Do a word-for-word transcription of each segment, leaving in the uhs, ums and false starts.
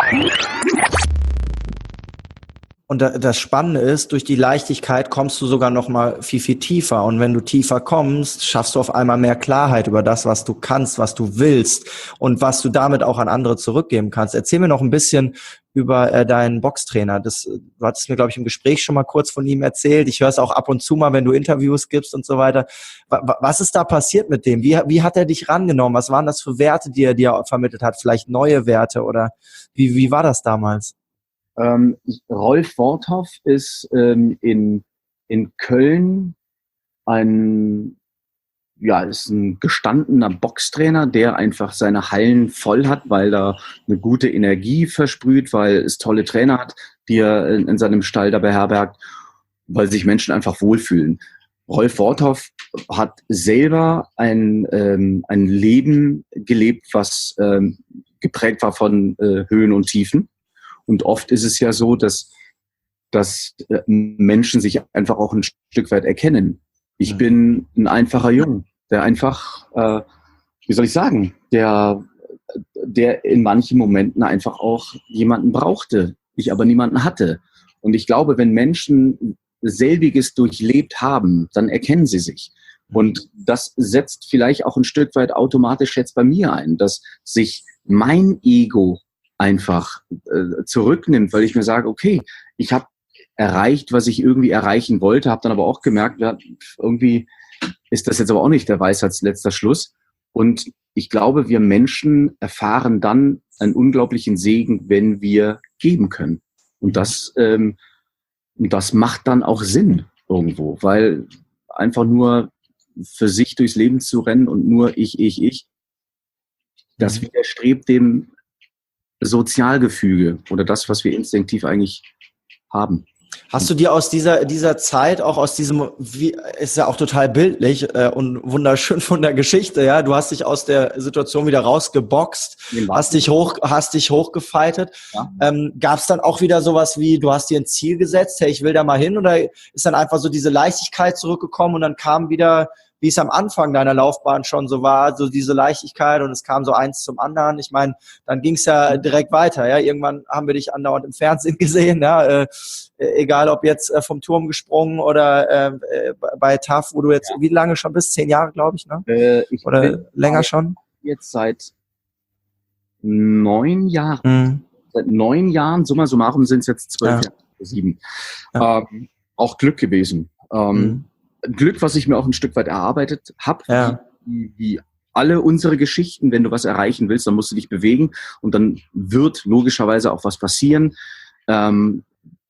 Und das Spannende ist, durch die Leichtigkeit kommst du sogar noch mal viel, viel tiefer. Und wenn du tiefer kommst, schaffst du auf einmal mehr Klarheit über das, was du kannst, was du willst und was du damit auch an andere zurückgeben kannst. Erzähl mir noch ein bisschen über äh, deinen Boxtrainer. Das, du hattest mir, glaube ich, im Gespräch schon mal kurz von ihm erzählt. Ich höre es auch ab und zu mal, wenn du Interviews gibst und so weiter. Was ist da passiert mit dem? Wie, wie hat er dich rangenommen? Was waren das für Werte, die er dir vermittelt hat? Vielleicht neue Werte oder wie, wie war das damals? Ähm, Rolf Worthoff ist ähm, in, in Köln ein, ja, ist ein gestandener Boxtrainer, der einfach seine Hallen voll hat, weil er eine gute Energie versprüht, weil es tolle Trainer hat, die er in, in seinem Stall da beherbergt, weil sich Menschen einfach wohlfühlen. Rolf Worthoff hat selber ein, ähm, ein Leben gelebt, was ähm, geprägt war von äh, Höhen und Tiefen. Und oft ist es ja so, dass, dass Menschen sich einfach auch ein Stück weit erkennen. Ich bin ein einfacher Junge, der einfach, äh, wie soll ich sagen, der, der in manchen Momenten einfach auch jemanden brauchte, ich aber niemanden hatte. Und ich glaube, wenn Menschen selbiges durchlebt haben, dann erkennen sie sich. Und das setzt vielleicht auch ein Stück weit automatisch jetzt bei mir ein, dass sich mein Ego einfach äh, zurücknimmt, weil ich mir sage, okay, ich habe erreicht, was ich irgendwie erreichen wollte, habe dann aber auch gemerkt, ja, irgendwie ist das jetzt aber auch nicht der Weisheitsletzter Schluss. Und ich glaube, wir Menschen erfahren dann einen unglaublichen Segen, wenn wir geben können. Und das, ähm, das macht dann auch Sinn irgendwo, weil einfach nur für sich durchs Leben zu rennen und nur ich, ich, ich, das widerstrebt dem Sozialgefüge oder das, was wir instinktiv eigentlich haben. Hast du dir aus dieser dieser Zeit, auch aus diesem, wie, ist ja auch total bildlich äh, und wunderschön von der Geschichte, ja, du hast dich aus der Situation wieder rausgeboxt, hast dich hoch, hast dich hochgefeitet. Ja. Ähm, gab es dann auch wieder sowas wie, du hast dir ein Ziel gesetzt, hey, ich will da mal hin, oder ist dann einfach so diese Leichtigkeit zurückgekommen und dann kam wieder, wie es am Anfang deiner Laufbahn schon so war, so diese Leichtigkeit und es kam so eins zum anderen. Ich meine, dann ging es ja direkt weiter. Ja, irgendwann haben wir dich andauernd im Fernsehen gesehen. Ja, äh, egal ob jetzt äh, vom Turm gesprungen oder äh, bei T A F, wo du jetzt, ja, wie lange schon bist? Zehn Jahre, glaube ich, ne? Äh, ich oder länger schon? Jetzt seit neun Jahren. Mhm. Seit neun Jahren, summa summarum sind es jetzt zwölf ja. Jahre, sieben. Ja. Ähm, auch Glück gewesen. Ähm, mhm. Glück, was ich mir auch ein Stück weit erarbeitet habe, ja. wie, wie alle unsere Geschichten. Wenn du was erreichen willst, dann musst du dich bewegen und dann wird logischerweise auch was passieren. Ähm,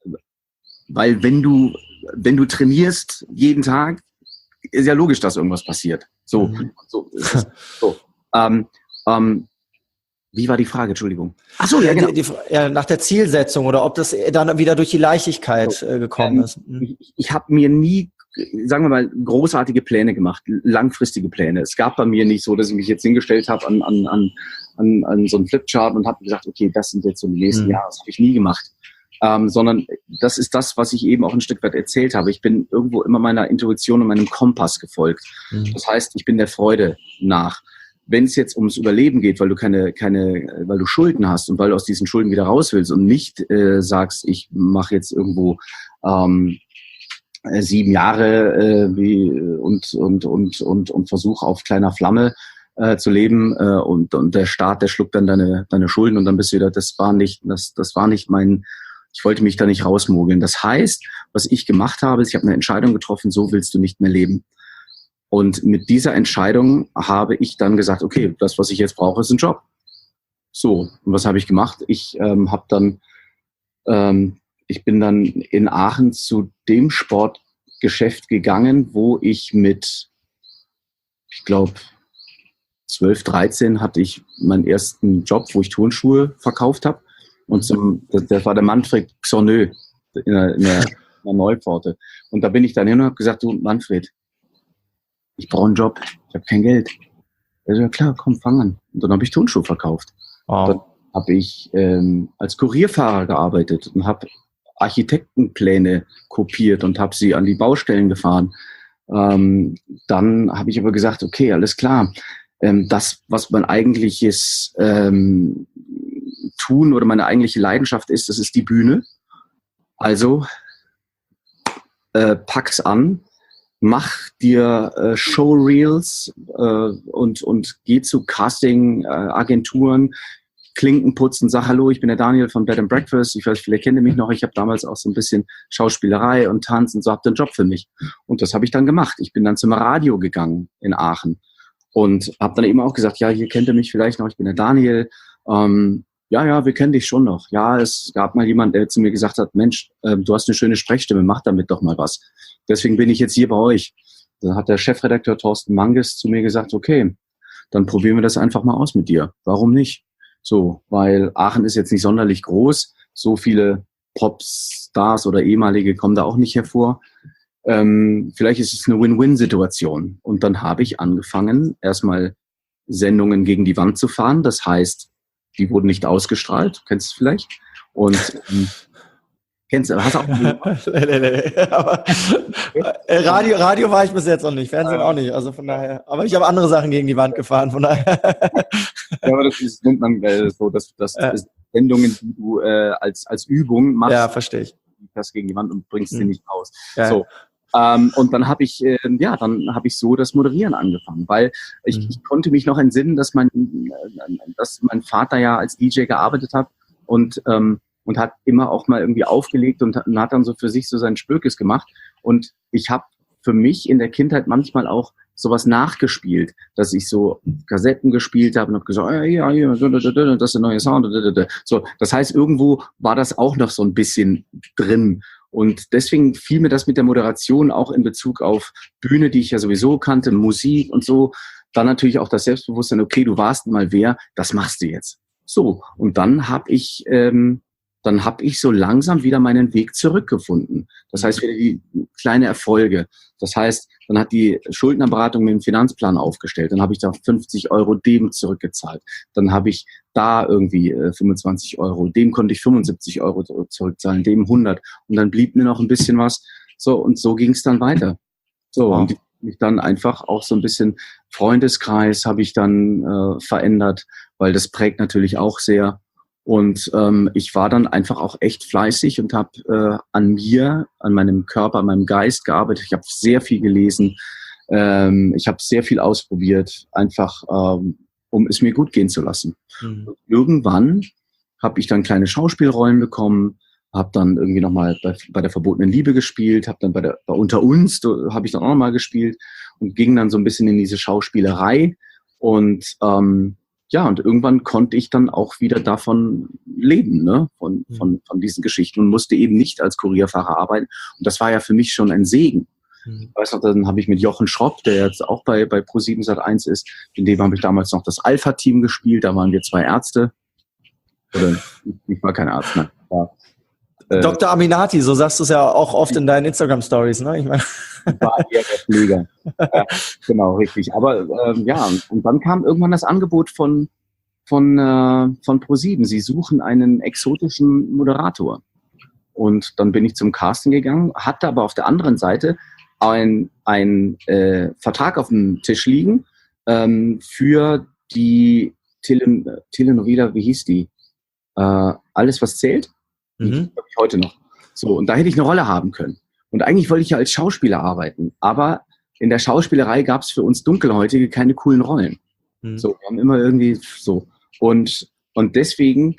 weil wenn du, wenn du trainierst jeden Tag, ist ja logisch, dass irgendwas passiert. So, mhm. so, so. Ähm, ähm, wie war die Frage? Entschuldigung. Ach so, ja, genau. Die, die, ja, nach der Zielsetzung oder ob das dann wieder durch die Leichtigkeit so, äh, gekommen ähm, ist. Mhm. Ich, ich habe mir nie, sagen wir mal, großartige Pläne gemacht, langfristige Pläne. Es gab bei mir nicht so, dass ich mich jetzt hingestellt habe an, an, an, an, an so einen Flipchart und habe gesagt, okay, das sind jetzt so die nächsten mhm. Jahre. Das habe ich nie gemacht. Ähm, sondern das ist das, was ich eben auch ein Stück weit erzählt habe. Ich bin irgendwo immer meiner Intuition und meinem Kompass gefolgt. Mhm. Das heißt, ich bin der Freude nach. Wenn es jetzt ums Überleben geht, weil du keine, keine, weil du Schulden hast und weil du aus diesen Schulden wieder raus willst und nicht äh, sagst, ich mache jetzt irgendwo ähm, sieben Jahre äh, wie, und und und und und versuche auf kleiner Flamme äh, zu leben äh, und und der Staat, der schluckt dann deine deine Schulden und dann bist du wieder. Das war nicht, das das war nicht mein. Ich wollte mich da nicht rausmogeln. Das heißt, was ich gemacht habe, ist, ich habe eine Entscheidung getroffen: So willst du nicht mehr leben. Und mit dieser Entscheidung habe ich dann gesagt, okay, das, was ich jetzt brauche, ist ein Job. So, und was habe ich gemacht? Ich ähm, habe dann, ähm, ich bin dann in Aachen zu dem Sportgeschäft gegangen, wo ich mit, ich glaube, zwölf, dreizehn hatte ich meinen ersten Job, wo ich Turnschuhe verkauft habe. Und zum, das, das war der Manfred Xornö in der, in der, in der Neupforte. Und da bin ich dann hin und habe gesagt, du Manfred, ich brauche einen Job, ich habe kein Geld. Er so, ja klar, komm, fang an. Und dann habe ich Turnschuhe verkauft. Wow. Dann habe ich ähm, als Kurierfahrer gearbeitet und habe Architektenpläne kopiert und habe sie an die Baustellen gefahren. Ähm, dann habe ich aber gesagt, okay, alles klar. Ähm, das, was mein eigentliches ähm, Tun oder meine eigentliche Leidenschaft ist, das ist die Bühne. Also äh, pack's an, mach dir äh, Showreels äh, und, und geh zu Casting-Agenturen, Klinken putzen, sag hallo, ich bin der Daniel von Bed and Breakfast, ich weiß, viele kennen mich noch, ich habe damals auch so ein bisschen Schauspielerei und Tanz und so, habt ihr einen Job für mich. Und das habe ich dann gemacht. Ich bin dann zum Radio gegangen in Aachen und habe dann eben auch gesagt, ja, hier kennt ihr mich vielleicht noch, ich bin der Daniel, ähm, ja, ja, wir kennen dich schon noch. Ja, es gab mal jemand, der zu mir gesagt hat, Mensch, äh, du hast eine schöne Sprechstimme, mach damit doch mal was. Deswegen bin ich jetzt hier bei euch. Dann hat der Chefredakteur Thorsten Manges zu mir gesagt, okay, dann probieren wir das einfach mal aus mit dir. Warum nicht? So, weil Aachen ist jetzt nicht sonderlich groß. So viele Popstars oder ehemalige kommen da auch nicht hervor. Ähm, vielleicht ist es eine Win-Win-Situation. Und dann habe ich angefangen, erstmal Sendungen gegen die Wand zu fahren. Das heißt, die wurden nicht ausgestrahlt. Kennst du vielleicht? Und ähm, kennst du, hast du auch nee, nee, nee. Aber, äh, Radio, Radio war ich bis jetzt noch nicht, Fernsehen auch nicht. Also von daher. Aber ich habe andere Sachen gegen die Wand gefahren, von daher. Ja, aber das ist, nennt man äh, so, dass das Ja. ist Sendungen, die du äh, als als Übung machst. Ja, verstehe ich. Das gegen die Wand und bringst sie Hm. nicht raus. Ja. So. Ähm, und dann habe ich, äh, ja, dann habe ich so das Moderieren angefangen, weil ich, Mhm. ich konnte mich noch entsinnen, dass mein, äh, dass mein Vater ja als D J gearbeitet hat und ähm, und hat immer auch mal irgendwie aufgelegt und, und hat dann so für sich so sein Spökes gemacht. Und ich habe für mich in der Kindheit manchmal auch sowas nachgespielt, dass ich so Kassetten gespielt habe und habe gesagt, ja, ja, ja, das ist der neue Sound. So, das heißt, irgendwo war das auch noch so ein bisschen drin. Und deswegen fiel mir das mit der Moderation auch in Bezug auf Bühne, die ich ja sowieso kannte, Musik und so. Dann natürlich auch das Selbstbewusstsein, okay, du warst mal wer, das machst du jetzt. So, und dann habe ich, ähm, dann habe ich so langsam wieder meinen Weg zurückgefunden. Das heißt, wieder die kleine Erfolge. Das heißt, dann hat die Schuldnerberatung mir einen Finanzplan aufgestellt. Dann habe ich da fünfzig Euro dem zurückgezahlt. Dann habe ich da irgendwie äh, fünfundzwanzig Euro. Dem konnte ich fünfundsiebzig Euro zurückzahlen, dem hundert. Und dann blieb mir noch ein bisschen was. So, und so ging es dann weiter. So, Wow. und ich dann einfach auch so ein bisschen Freundeskreis habe ich dann äh, verändert, weil das prägt natürlich auch sehr. Und ähm, ich war dann einfach auch echt fleißig und habe äh, an mir, an meinem Körper, an meinem Geist gearbeitet. Ich habe sehr viel gelesen. Ähm, ich habe sehr viel ausprobiert, einfach ähm, um es mir gut gehen zu lassen. Mhm. Und irgendwann habe ich dann kleine Schauspielrollen bekommen, habe dann irgendwie nochmal bei, bei der verbotenen Liebe gespielt, habe dann bei der bei Unter uns habe ich dann auch nochmal gespielt und ging dann so ein bisschen in diese Schauspielerei. Und ähm, ja, und irgendwann konnte ich dann auch wieder davon leben, ne, von, von, von diesen Geschichten und musste eben nicht als Kurierfahrer arbeiten. Und das war ja für mich schon ein Segen. Mhm. Ich weiß noch, dann habe ich mit Jochen Schropp, der jetzt auch bei, bei ProSieben Sat eins ist, in dem habe ich damals noch das Alpha-Team gespielt, da waren wir zwei Ärzte. Oder ich war kein Arzt, ne? Ja. Äh, Doktor Aminati, so sagst du es ja auch oft in deinen Instagram-Stories, ne? Ich meine. war eher der Pfleger. Ja, genau, richtig. Aber ähm, ja, und dann kam irgendwann das Angebot von von äh, von ProSieben. Sie suchen einen exotischen Moderator. Und dann bin ich zum Casting gegangen, hatte aber auf der anderen Seite ein ein äh, Vertrag auf dem Tisch liegen ähm, für die Tele Telenovela, wie hieß die? Äh, Alles, was zählt. Die Mhm. habe ich heute noch. So, und da hätte ich eine Rolle haben können. Und eigentlich wollte ich ja als Schauspieler arbeiten, aber in der Schauspielerei gab es für uns Dunkelhäutige keine coolen Rollen. Mhm. So, wir haben immer irgendwie so. Und, und deswegen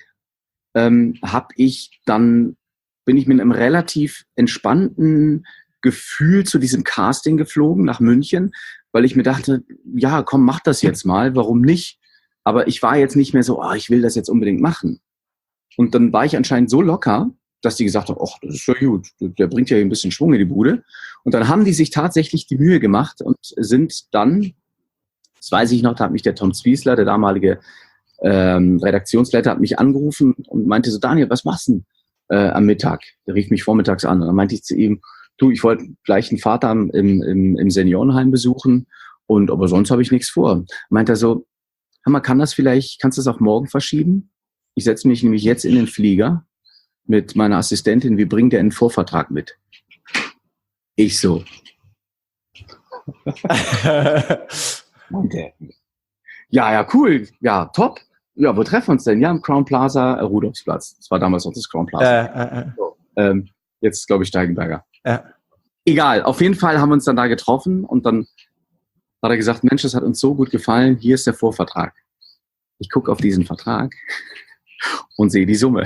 ähm, habe ich dann, bin ich mit einem relativ entspannten Gefühl zu diesem Casting geflogen nach München, weil ich mir dachte, ja, komm, mach das jetzt mal, warum nicht? Aber ich war jetzt nicht mehr so, oh, ich will das jetzt unbedingt machen. Und dann war ich anscheinend so locker, dass die gesagt haben, ach, das ist ja gut, der bringt ja ein bisschen Schwung in die Bude. Und dann haben die sich tatsächlich die Mühe gemacht und sind dann, das weiß ich noch, da hat mich der Tom Zwiesler, der damalige ähm, Redaktionsleiter, hat mich angerufen und meinte so, Daniel, was machst du denn äh, am Mittag? Der rief mich vormittags an und dann meinte ich zu ihm, du, ich wollte gleich einen Vater im, im, im Seniorenheim besuchen und aber sonst habe ich nichts vor. Meint er so, hör mal, kann das vielleicht, kannst du das auf morgen verschieben? Ich setze mich nämlich jetzt in den Flieger mit meiner Assistentin, wir bringen dir einen Vorvertrag mit. Ich so. Ja, ja, cool. Ja, top. ja, wo treffen wir uns denn? Ja, im Crown Plaza, äh, Rudolfsplatz. Das war damals noch das Crown Plaza. Äh, äh, äh. So, ähm, jetzt, glaube ich, Steigenberger. Ja. Egal, auf jeden Fall haben wir uns dann da getroffen und dann hat er gesagt, Mensch, das hat uns so gut gefallen, hier ist der Vorvertrag. Ich gucke auf diesen Vertrag und sehe die Summe.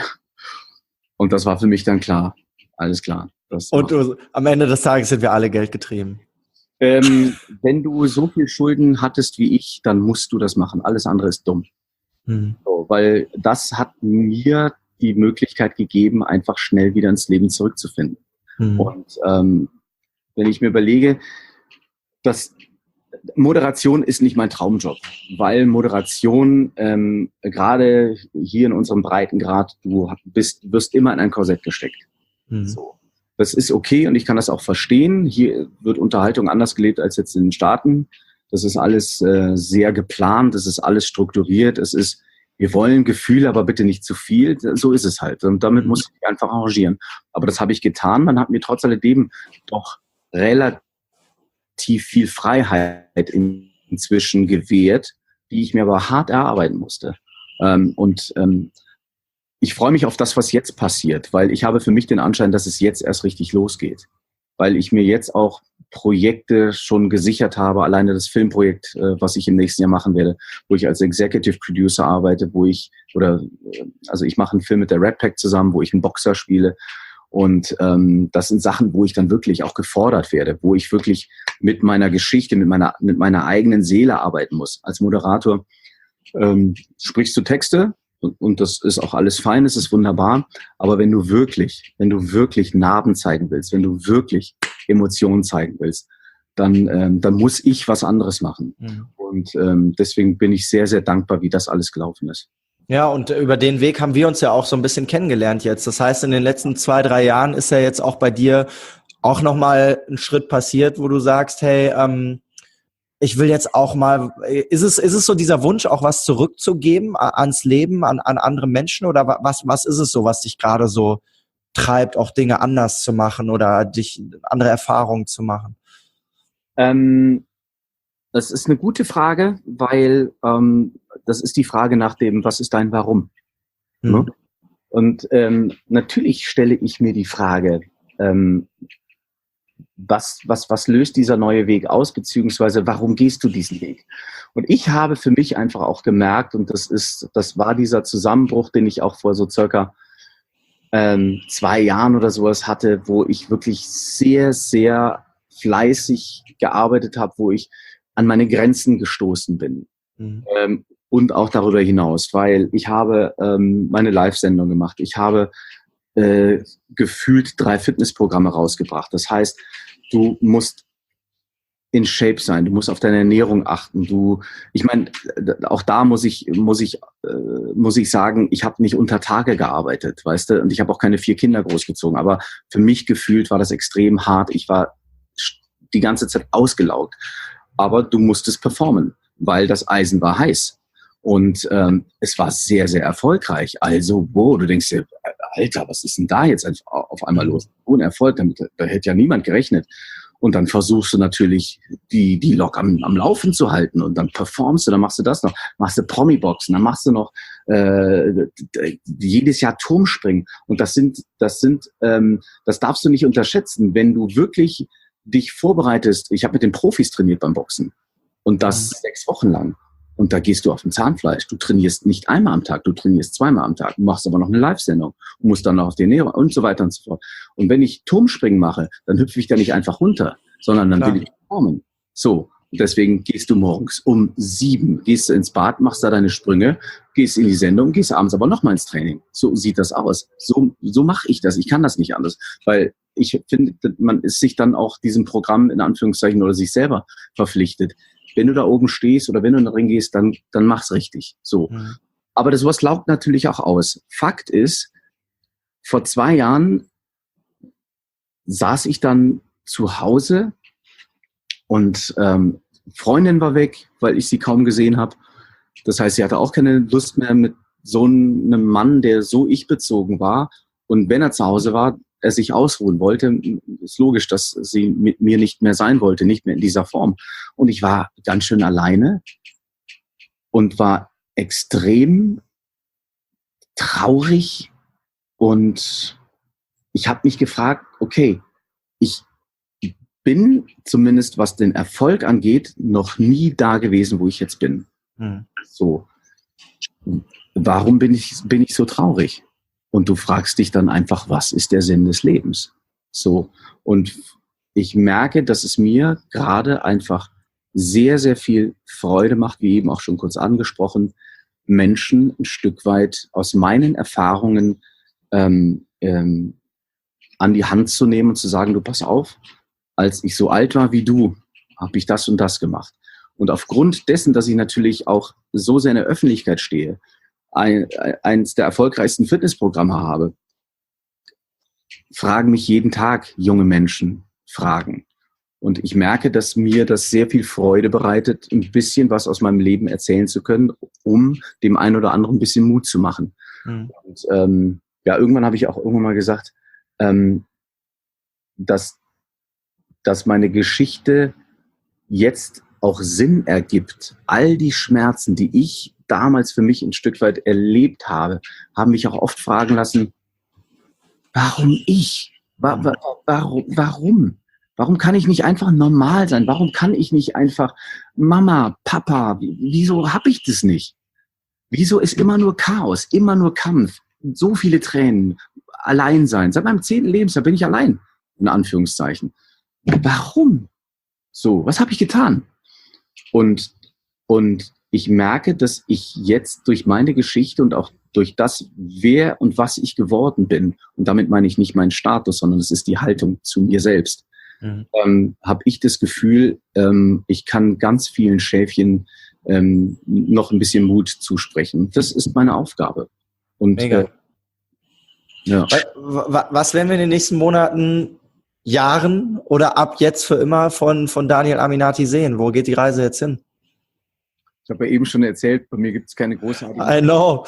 Und das war für mich dann klar. Alles klar. Das und du, am Ende des Tages sind wir alle geldgetrieben. Ähm, wenn du so viel Schulden hattest wie ich, dann musst du das machen. Alles andere ist dumm. Hm. So, weil das hat mir die Möglichkeit gegeben, einfach schnell wieder ins Leben zurückzufinden. Hm. Und ähm, wenn ich mir überlege, dass Moderation ist nicht mein Traumjob, weil Moderation ähm, gerade hier in unserem Breitengrad, du bist, wirst immer in ein Korsett gesteckt. Hm. So. Das ist okay und ich kann das auch verstehen. Hier wird Unterhaltung anders gelebt als jetzt in den Staaten. Das ist alles äh, sehr geplant, das ist alles strukturiert. Es ist, wir wollen Gefühle, aber bitte nicht zu viel. So ist es halt. Und damit muss ich mich einfach arrangieren. Aber das habe ich getan. Man hat mir trotz alledem doch relativ viel Freiheit in, inzwischen gewährt, die ich mir aber hart erarbeiten musste. Ähm, und ähm, ich freue mich auf das, was jetzt passiert, weil ich habe für mich den Anschein, dass es jetzt erst richtig losgeht. Weil ich mir jetzt auch Projekte schon gesichert habe, alleine das Filmprojekt, äh, was ich im nächsten Jahr machen werde, wo ich als Executive Producer arbeite, wo ich, oder, also ich mache einen Film mit der Red Pack zusammen, wo ich einen Boxer spiele. Und ähm, das sind Sachen, wo ich dann wirklich auch gefordert werde, wo ich wirklich mit meiner Geschichte, mit meiner, mit meiner eigenen Seele arbeiten muss. Als Moderator ähm, sprichst du Texte, und das ist auch alles fein, es ist wunderbar. Aber wenn du wirklich, wenn du wirklich Narben zeigen willst, wenn du wirklich Emotionen zeigen willst, dann, ähm, dann muss ich was anderes machen. Mhm. Und ähm, deswegen bin ich sehr, sehr dankbar, wie das alles gelaufen ist. Ja, und über den Weg haben wir uns ja auch so ein bisschen kennengelernt jetzt. Das heißt, in den letzten zwei, drei Jahren ist ja jetzt auch bei dir auch nochmal ein Schritt passiert, wo du sagst, hey, ähm, ich will jetzt auch mal, ist es, ist es so dieser Wunsch, auch was zurückzugeben ans Leben, an, an andere Menschen, oder was, was ist es so, was dich gerade so treibt, auch Dinge anders zu machen oder dich andere Erfahrungen zu machen? Ähm, das ist eine gute Frage, weil ähm, das ist die Frage nach dem, was ist dein Warum? Hm. Ne? Und ähm, natürlich stelle ich mir die Frage, ähm, Was, was, was löst dieser neue Weg aus, beziehungsweise warum gehst du diesen Weg? Und ich habe für mich einfach auch gemerkt, und das ist, das war dieser Zusammenbruch, den ich auch vor so circa ähm, zwei Jahren oder sowas hatte, wo ich wirklich sehr, sehr fleißig gearbeitet habe, wo ich an meine Grenzen gestoßen bin. Mhm. Ähm, und auch darüber hinaus, weil ich habe ähm, meine Live-Sendung gemacht. Ich habe äh, gefühlt drei Fitnessprogramme rausgebracht. Das heißt, du musst in Shape sein, du musst auf deine Ernährung achten. Du, ich meine, auch da muss ich muss ich äh, muss ich sagen, ich habe nicht unter Tage gearbeitet, weißt du, und ich habe auch keine vier Kinder großgezogen. Aber für mich gefühlt war das extrem hart. Ich war die ganze Zeit ausgelaugt. Aber du musstest performen, weil das Eisen war heiß. Und ähm, es war sehr, sehr erfolgreich. Also, wow, du denkst dir, Alter, was ist denn da jetzt auf einmal los? Ohne Erfolg, damit, da hätte ja niemand gerechnet. Und dann versuchst du natürlich, die, die Lok am, am Laufen zu halten. Und dann performst du, dann machst du das noch, machst du Promi-Boxen, dann machst du noch äh, jedes Jahr Turmspringen. Und das sind, das sind, ähm, das darfst du nicht unterschätzen, wenn du wirklich dich vorbereitest. Ich habe mit den Profis trainiert beim Boxen. Und das mhm. sechs Wochen lang. Und da gehst du auf dem Zahnfleisch. Du trainierst nicht einmal am Tag, du trainierst zweimal am Tag. Du machst aber noch eine Live-Sendung und musst dann noch auf die Ernährung und so weiter und so fort. Und wenn ich Turmspringen mache, dann hüpfe ich da nicht einfach runter, sondern dann Klar. will ich performen. So, und deswegen gehst du morgens um sieben, gehst du ins Bad, machst da deine Sprünge, gehst in die Sendung, gehst abends aber nochmal ins Training. So sieht das aus. So, so mache ich das. Ich kann das nicht anders, weil ich finde, man ist sich dann auch diesem Programm in Anführungszeichen oder sich selber verpflichtet. Wenn du da oben stehst oder wenn du in den Ring gehst, dann, dann mach's richtig. So. Mhm. Aber das was laugt natürlich auch aus. Fakt ist, vor zwei Jahren saß ich dann zu Hause und ähm, Freundin war weg, weil ich sie kaum gesehen habe. Das heißt, sie hatte auch keine Lust mehr mit so einem Mann, der so ich-bezogen war. Und wenn er zu Hause war, er sich ausruhen wollte, ist logisch, dass sie mit mir nicht mehr sein wollte, nicht mehr in dieser Form. Und ich war ganz schön alleine und war extrem traurig und ich habe mich gefragt, okay, ich bin zumindest, was den Erfolg angeht, noch nie da gewesen, wo ich jetzt bin. Hm. So, warum bin ich, bin ich so traurig? Und du fragst dich dann einfach, was ist der Sinn des Lebens? So, und ich merke, dass es mir gerade einfach sehr, sehr viel Freude macht, wie eben auch schon kurz angesprochen, Menschen ein Stück weit aus meinen Erfahrungen ähm, ähm, an die Hand zu nehmen und zu sagen, du pass auf, als ich so alt war wie du, habe ich das und das gemacht. Und aufgrund dessen, dass ich natürlich auch so sehr in der Öffentlichkeit stehe, ein, eins der erfolgreichsten Fitnessprogramme habe, fragen mich jeden Tag junge Menschen Fragen. Und ich merke, dass mir das sehr viel Freude bereitet, ein bisschen was aus meinem Leben erzählen zu können, um dem einen oder anderen ein bisschen Mut zu machen. Mhm. Und ähm, ja, irgendwann habe ich auch irgendwann mal gesagt, ähm, dass dass meine Geschichte jetzt auch Sinn ergibt. All die Schmerzen, die ich damals für mich ein Stück weit erlebt habe, haben mich auch oft fragen lassen, warum ich? Wa- wa- warum? Warum? Warum kann ich nicht einfach normal sein? Warum kann ich nicht einfach Mama, Papa, wieso habe ich das nicht? Wieso ist immer nur Chaos, immer nur Kampf, so viele Tränen, Alleinsein? Seit meinem zehnten Lebensjahr bin ich allein, in Anführungszeichen. Warum? So, was habe ich getan? Und, und ich merke, dass ich jetzt durch meine Geschichte und auch durch das, wer und was ich geworden bin, und damit meine ich nicht meinen Status, sondern es ist die Haltung zu mir selbst, mhm. ähm, habe ich das Gefühl, ähm, ich kann ganz vielen Schäfchen ähm, noch ein bisschen Mut zusprechen. Das ist meine Aufgabe. Und Mega. Äh, ja. Was werden wir in den nächsten Monaten, Jahren oder ab jetzt für immer von, von Daniel Aminati sehen? Wo geht die Reise jetzt hin? Ich habe ja eben schon erzählt, bei mir gibt es keine großartigen... I know.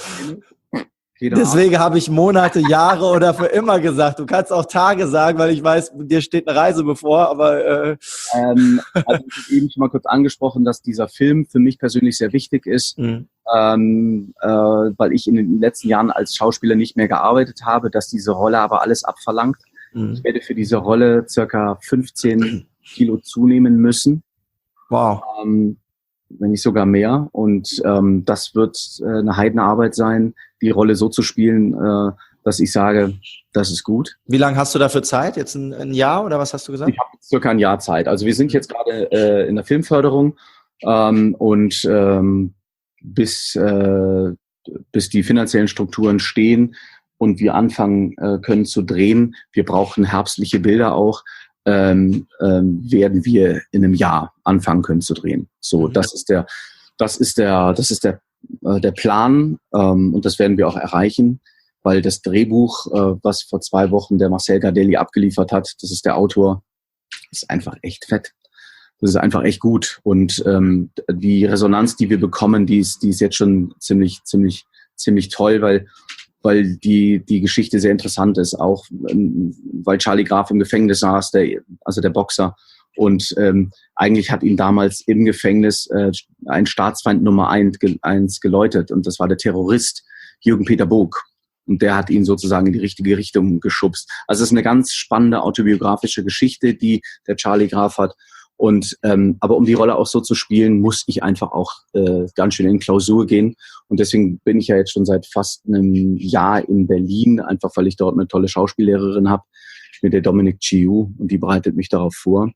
Deswegen habe ich Monate, Jahre oder für immer gesagt. Du kannst auch Tage sagen, weil ich weiß, dir steht eine Reise bevor, aber... Äh ähm, also ich habe eben schon mal kurz angesprochen, dass dieser Film für mich persönlich sehr wichtig ist, mhm. ähm, äh, weil ich in den letzten Jahren als Schauspieler nicht mehr gearbeitet habe, dass diese Rolle aber alles abverlangt. Ich werde für diese Rolle circa fünfzehn Kilo zunehmen müssen. Wow. Ähm, wenn nicht sogar mehr. Und ähm, das wird äh, eine Heidenarbeit sein, die Rolle so zu spielen, äh, dass ich sage, das ist gut. Wie lange hast du dafür Zeit? Jetzt ein, ein Jahr oder was hast du gesagt? Ich habe circa ein Jahr Zeit. Also wir sind jetzt gerade äh, in der Filmförderung ähm, und ähm, bis, äh, bis die finanziellen Strukturen stehen, und wir anfangen äh, können zu drehen, wir brauchen herbstliche Bilder auch, ähm, ähm, werden wir in einem Jahr anfangen können zu drehen. So, das ist der, das ist der, das ist der, äh, der Plan, ähm, und das werden wir auch erreichen, weil das Drehbuch, äh, was vor zwei Wochen der Marcel Gardelli abgeliefert hat, das ist der Autor, ist einfach echt fett. Das ist einfach echt gut, und ähm, die Resonanz, die wir bekommen, die ist, die ist jetzt schon ziemlich, ziemlich, ziemlich toll, weil weil die die Geschichte sehr interessant ist, auch ähm, weil Charlie Graf im Gefängnis saß, der, also der Boxer, und ähm, eigentlich hat ihn damals im Gefängnis äh, ein Staatsfeind Nummer eins, eins geläutet, und das war der Terrorist Jürgen Peter Bog, und der hat ihn sozusagen in die richtige Richtung geschubst. Also es ist eine ganz spannende autobiografische Geschichte, die der Charlie Graf hat. Und ähm, aber um die Rolle auch so zu spielen, muss ich einfach auch äh, ganz schön in Klausur gehen. Und deswegen bin ich ja jetzt schon seit fast einem Jahr in Berlin, einfach weil ich dort eine tolle Schauspiellehrerin habe, mit der Dominic Chiu, und die bereitet mich darauf vor.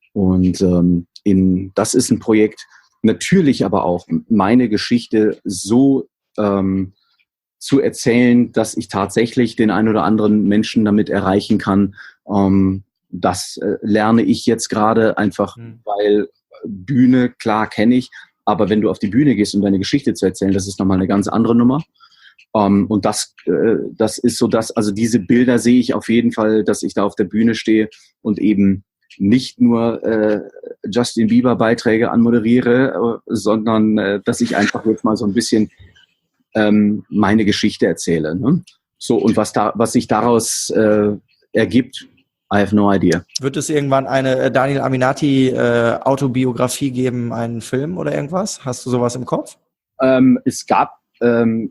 Und ähm, in das ist ein Projekt, natürlich aber auch meine Geschichte so ähm, zu erzählen, dass ich tatsächlich den einen oder anderen Menschen damit erreichen kann. Ähm, Das äh, lerne ich jetzt gerade einfach, mhm. weil Bühne, klar, kenne ich, aber wenn du auf die Bühne gehst, um deine Geschichte zu erzählen, das ist nochmal eine ganz andere Nummer. Um, und das, äh, das ist so das, also diese Bilder sehe ich auf jeden Fall, dass ich da auf der Bühne stehe und eben nicht nur äh, Justin Bieber Beiträge anmoderiere, äh, sondern äh, dass ich einfach jetzt mal so ein bisschen ähm, meine Geschichte erzähle. Ne? So, und was da, was sich daraus äh, ergibt, I have no idea. Wird es irgendwann eine Daniel Aminati äh, Autobiografie geben, einen Film oder irgendwas? Hast du sowas im Kopf? Ähm, es gab ähm,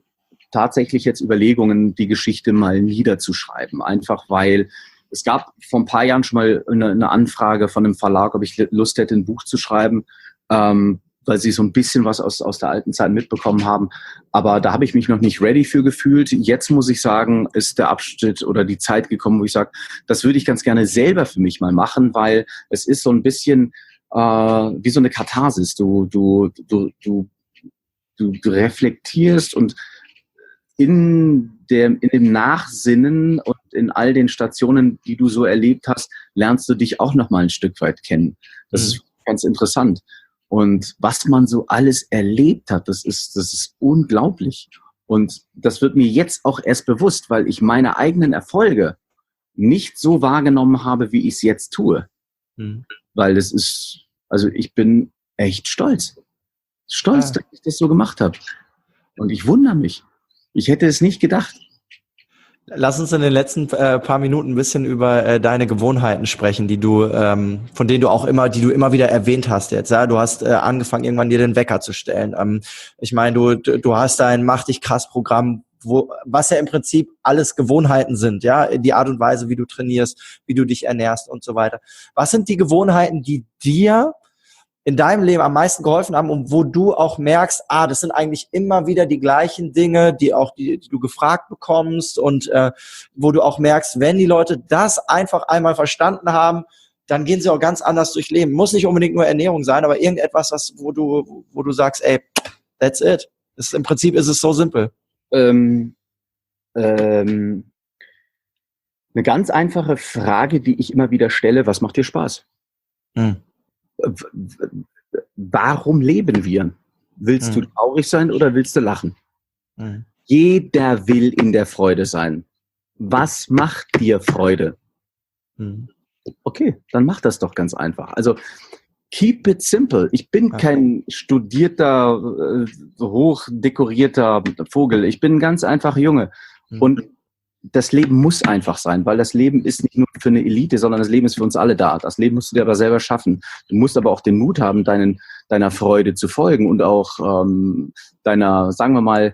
tatsächlich jetzt Überlegungen, die Geschichte mal niederzuschreiben. Einfach weil es gab vor ein paar Jahren schon mal eine, eine Anfrage von einem Verlag, ob ich Lust hätte, ein Buch zu schreiben, ähm, weil sie so ein bisschen was aus, aus der alten Zeit mitbekommen haben. Aber da habe ich mich noch nicht ready für gefühlt. Jetzt muss ich sagen, ist der Abschnitt oder die Zeit gekommen, wo ich sage, das würde ich ganz gerne selber für mich mal machen, weil es ist so ein bisschen äh, wie so eine Katharsis. Du, du, du, du, du, du reflektierst und in dem, in dem Nachsinnen und in all den Stationen, die du so erlebt hast, lernst du dich auch noch mal ein Stück weit kennen. Das mhm. ist ganz interessant. Und was man so alles erlebt hat, das ist, das ist unglaublich. Und das wird mir jetzt auch erst bewusst, weil ich meine eigenen Erfolge nicht so wahrgenommen habe, wie ich es jetzt tue. Mhm. Weil das ist, also ich bin echt stolz. Stolz, ja. dass ich das so gemacht habe. Und ich wundere mich. Ich hätte es nicht gedacht. Lass uns in den letzten äh, paar Minuten ein bisschen über äh, deine Gewohnheiten sprechen, die du, ähm, von denen du auch immer, die du immer wieder erwähnt hast jetzt. Ja, du hast äh, angefangen, irgendwann dir den Wecker zu stellen. Ähm, ich meine, du, du hast dein Mach dich krass Programm, wo, was ja im Prinzip alles Gewohnheiten sind, ja, die Art und Weise, wie du trainierst, wie du dich ernährst und so weiter. Was sind die Gewohnheiten, die dir in deinem Leben am meisten geholfen haben und wo du auch merkst, ah, das sind eigentlich immer wieder die gleichen Dinge, die auch die, die du gefragt bekommst und äh, wo du auch merkst, wenn die Leute das einfach einmal verstanden haben, dann gehen sie auch ganz anders durch Leben. Muss nicht unbedingt nur Ernährung sein, aber irgendetwas, was, wo du, wo du sagst, ey, that's it. Das ist, im Prinzip ist es so simpel. Ähm, ähm, eine ganz einfache Frage, die ich immer wieder stelle: Was macht dir Spaß? Hm. Warum leben wir? Willst hm. du traurig sein oder willst du lachen? Hm. Jeder will in der Freude sein. Was macht dir Freude? Hm. Okay, dann mach das doch ganz einfach. Also keep it simple. Ich bin ja. kein studierter, äh, hochdekorierter Vogel. Ich bin ein ganz einfacher Junge. Hm. Und das Leben muss einfach sein, weil das Leben ist nicht nur für eine Elite, sondern das Leben ist für uns alle da. Das Leben musst du dir aber selber schaffen. Du musst aber auch den Mut haben, deinen, deiner Freude zu folgen und auch ähm, deiner, sagen wir mal,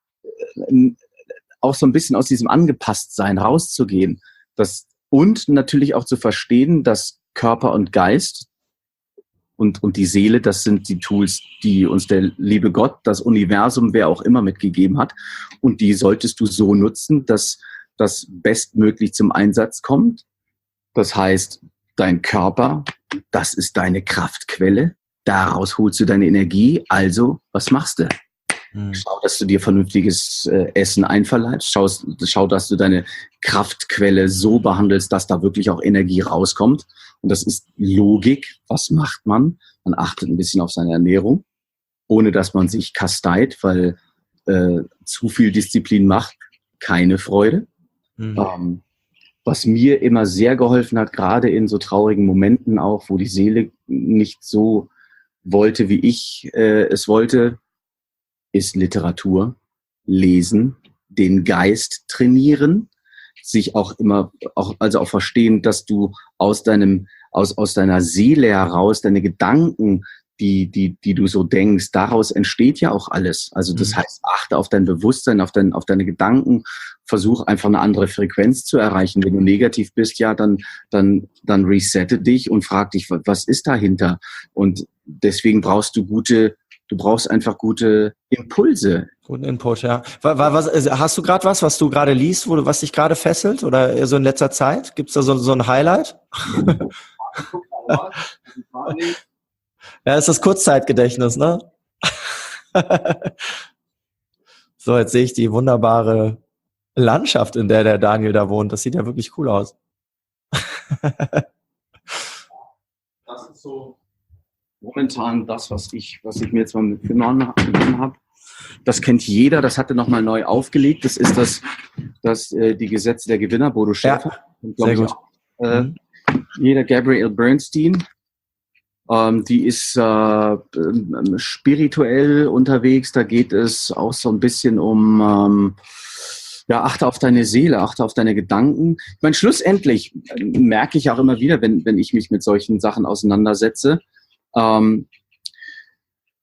äh, auch so ein bisschen aus diesem Angepasstsein rauszugehen. Das, und natürlich auch zu verstehen, dass Körper und Geist und, und die Seele, das sind die Tools, die uns der liebe Gott, das Universum, wer auch immer mitgegeben hat. Und die solltest du so nutzen, dass das bestmöglich zum Einsatz kommt. Das heißt, dein Körper, das ist deine Kraftquelle. Daraus holst du deine Energie. Also, was machst du? Hm. Schau, dass du dir vernünftiges äh, Essen einverleibst. Schau, schau, dass du deine Kraftquelle so behandelst, dass da wirklich auch Energie rauskommt. Und das ist Logik. Was macht man? Man achtet ein bisschen auf seine Ernährung, ohne dass man sich kasteit, weil äh, zu viel Disziplin macht keine Freude. Mhm. Ähm, was mir immer sehr geholfen hat, gerade in so traurigen Momenten auch, wo die Seele nicht so wollte, wie ich äh, es wollte, ist Literatur, lesen, den Geist trainieren, sich auch immer, auch, also auch verstehen, dass du aus deinem, aus, aus deiner Seele heraus, deine Gedanken, die, die, die du so denkst, daraus entsteht ja auch alles. Also das mhm. heißt, achte auf dein Bewusstsein, auf dein, auf deine Gedanken, versuch einfach eine andere Frequenz zu erreichen. Wenn du negativ bist, ja, dann, dann, dann resette dich und frag dich, was ist dahinter? Und deswegen brauchst du gute, du brauchst einfach gute Impulse. Guten Input, ja. Was, hast du gerade was, was du gerade liest, wo du, was dich gerade fesselt oder so in letzter Zeit? Gibt's da so, so ein Highlight? Ja, ist das Kurzzeitgedächtnis, ne? So, jetzt sehe ich die wunderbare Landschaft, in der der Daniel da wohnt. Das sieht ja wirklich cool aus. Das ist so momentan das, was ich, was ich mir jetzt mal mitgenommen habe. Das kennt jeder, das hatte nochmal neu aufgelegt. Das ist das, das äh, die Gesetze der Gewinner, Bodo Schäfer. Ja, sehr gut. Auch, äh, mhm. Jeder Gabrielle Bernstein. Ähm, die ist äh, spirituell unterwegs. Da geht es auch so ein bisschen um, ähm, ja, achte auf deine Seele, achte auf deine Gedanken. Ich meine, schlussendlich äh, merke ich auch immer wieder, wenn, wenn ich mich mit solchen Sachen auseinandersetze, ähm,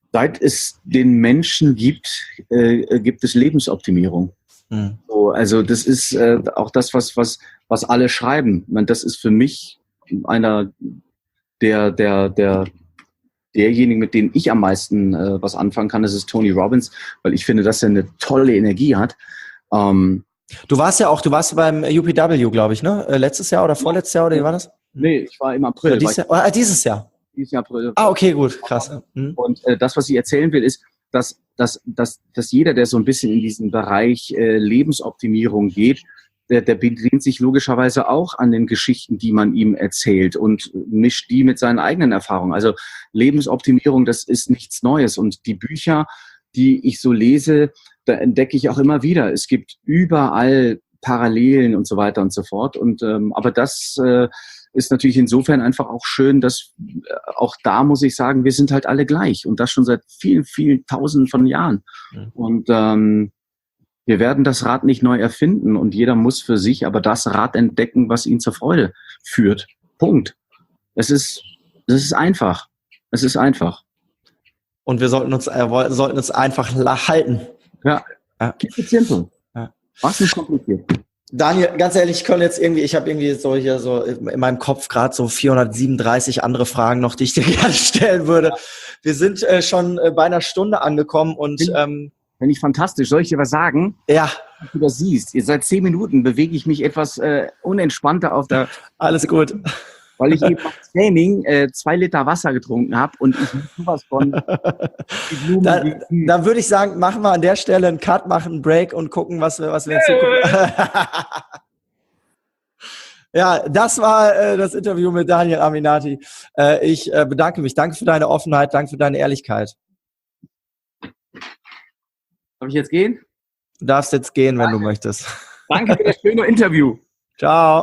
Seit es den Menschen gibt, äh, gibt es Lebensoptimierung. Mhm. So, also das ist äh, auch das, was, was, was alle schreiben. Ich meine, das ist für mich einer der, der, der, derjenigen, mit denen ich am meisten äh, was anfangen kann, das ist Tony Robbins, weil ich finde, dass er eine tolle Energie hat. Ähm, du warst ja auch, du warst beim U P W, glaube ich, ne? Letztes Jahr oder vorletztes Jahr, oder wie war das? Nee, ich war im April. Dieses Jahr? Ah, dieses Jahr? Dieses Jahr April. Ah, okay, gut, krass. Mhm. Und äh, das, was ich erzählen will, ist, dass, dass, dass, dass jeder, der so ein bisschen in diesen Bereich äh, Lebensoptimierung geht, der, der bedient sich logischerweise auch an den Geschichten, die man ihm erzählt und mischt die mit seinen eigenen Erfahrungen. Also Lebensoptimierung, das ist nichts Neues. Und die Bücher, die ich so lese, da entdecke ich auch immer wieder. Es gibt überall Parallelen und so weiter und so fort. Und ähm, aber das äh, ist natürlich insofern einfach auch schön, dass äh, auch da muss ich sagen, wir sind halt alle gleich und das schon seit vielen, vielen Tausenden von Jahren. Mhm. Und ähm, wir werden das Rad nicht neu erfinden und jeder muss für sich aber das Rad entdecken, was ihn zur Freude führt. Punkt. Es ist, es ist einfach. Es ist einfach. Und wir sollten uns, äh, sollten uns einfach halten. Ja. Ja. Simple. Ja. Was nicht kompliziert. Daniel, ganz ehrlich, ich könnte jetzt irgendwie, ich habe irgendwie so hier so in meinem Kopf gerade so vierhundertsiebenunddreißig andere Fragen noch, die ich dir gerne stellen würde. Wir sind äh, schon äh, bei einer Stunde angekommen und ähm, Finde ich fantastisch. Soll ich dir was sagen? Ja. Dass du das siehst. Seit zehn Minuten bewege ich mich etwas äh, unentspannter auf der... Alles gut. Weil ich eben beim Training äh, zwei Liter Wasser getrunken habe und ich sowas von... Dann, dann würde ich sagen, machen wir an der Stelle einen Cut, machen einen Break und gucken, was wir, was wir in Zukunft... Ja, das war äh, das Interview mit Daniel Aminati. Äh, ich äh, bedanke mich. Danke für deine Offenheit, danke für deine Ehrlichkeit. Darf ich jetzt gehen? Du darfst jetzt gehen, wenn Danke. du möchtest. Danke für das schöne Interview. Ciao.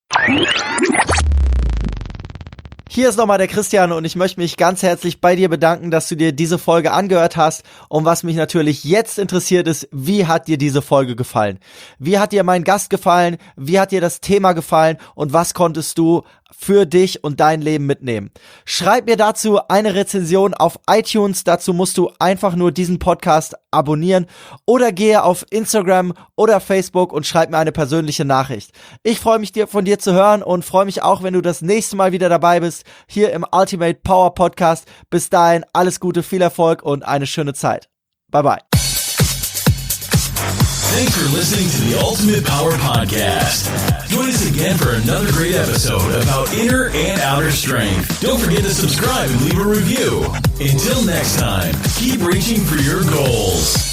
Hier ist nochmal der Christian und ich möchte mich ganz herzlich bei dir bedanken, dass du dir diese Folge angehört hast. Und was mich natürlich jetzt interessiert ist, wie hat dir diese Folge gefallen? Wie hat dir mein Gast gefallen? Wie hat dir das Thema gefallen? Und was konntest du für dich und dein Leben mitnehmen? Schreib mir dazu eine Rezension auf iTunes. Dazu musst du einfach nur diesen Podcast abonnieren oder gehe auf Instagram oder Facebook und schreib mir eine persönliche Nachricht. Ich freue mich, dir von dir zu hören und freue mich auch, wenn du das nächste Mal wieder dabei bist, hier im Ultimate Power Podcast. Bis dahin, alles Gute, viel Erfolg und eine schöne Zeit. Bye bye. Thanks for listening to the Ultimate Power Podcast. Join us again for another great episode about inner and outer strength. Don't forget to subscribe and leave a review. Until next time, keep reaching for your goals.